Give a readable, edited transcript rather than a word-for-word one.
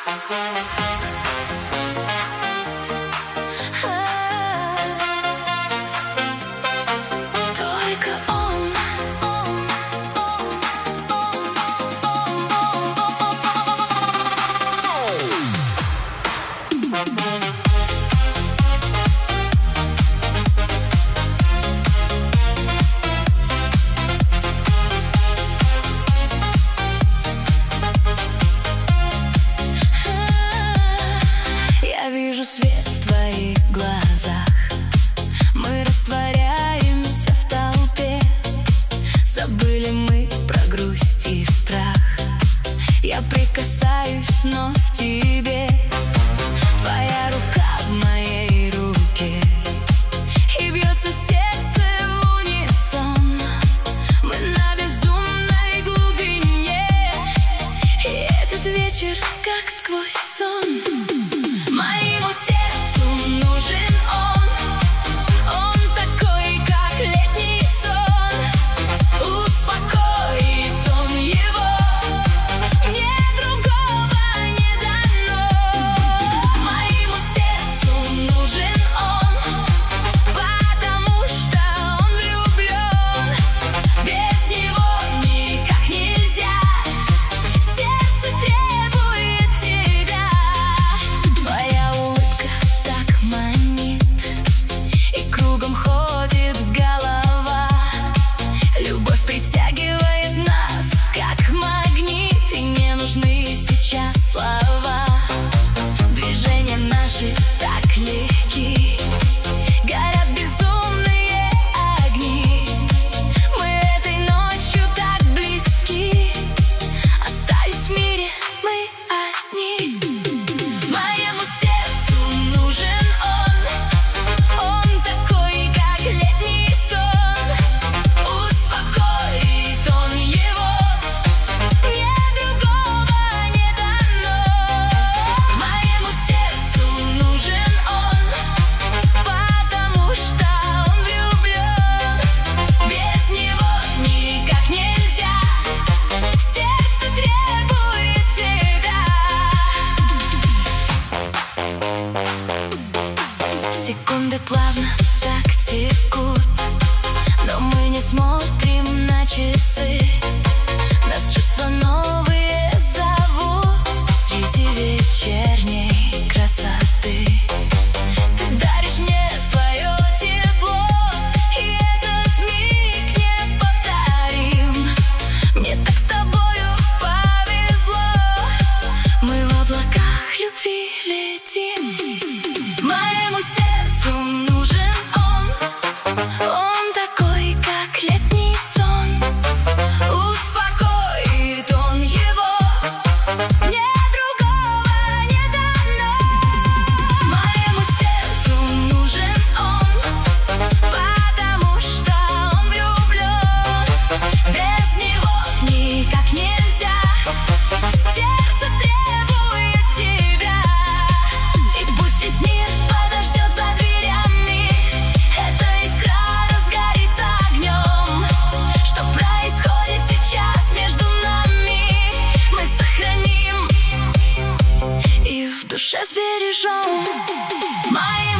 Я вижу свет в твоих глазах. Мы растворяемся в толпе. Забыли мы про грусть и страх. Я прикасаюсь вновь к тебе. Твоя рука в моей руке, и бьется сердце в унисон. Мы на безумной глубине, и этот вечер как сквозь сон. Моему сердцу нужен он такой, как летний сон. Успокоит он его, мне другого не дано. Моему сердцу нужен он, потому что он влюблен. Без него никак нельзя, сердце требует тебя. Твоя улыбка так манит, и кругом ходит голова. Любовь притягивает нас, как магнит, и не нужны сейчас слова. Движения наши так легки, горят безумные огни. Мы этой ночью так близки, остались в мире мы одни. Моему сердцу нужен он такой, как летний сон. Успокоит он его, мне другого не дано. Моему сердцу нужен он, потому что он влюблен. Без него никак нельзя, сердце требует тебя. Секунды плавно так текут, но мы не смотрим на часы. Нас чувства новые зовут среди вечерней красоты. Ты даришь мне свое тепло, и этот миг неповторим. Мне так с тобою повезло, мы в облаках любви летим. Моему сердцу нужен он такой, как летний сон. Успокоит он его, мне другого не дано. Моему сердцу нужен он, потому что он влюблен. Без него никак нельзя, сердце требует тебя. И пусть весь мир подождет за дверями, эта искра разгорится огнем. Что происходит сейчас между нами, мы сохраним и в душе сбережем. Моя